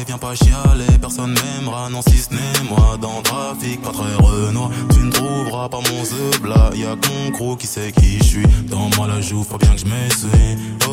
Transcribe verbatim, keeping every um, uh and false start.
parler, viens pas chialer, personne m'aimera, non si ce n'est moi. Dans le trafic, pas très Renoir, tu ne trouveras pas mon zeubla. Y'a que mon crew qui sait qui je suis, dans moi la joue, faut bien que je m'essuie.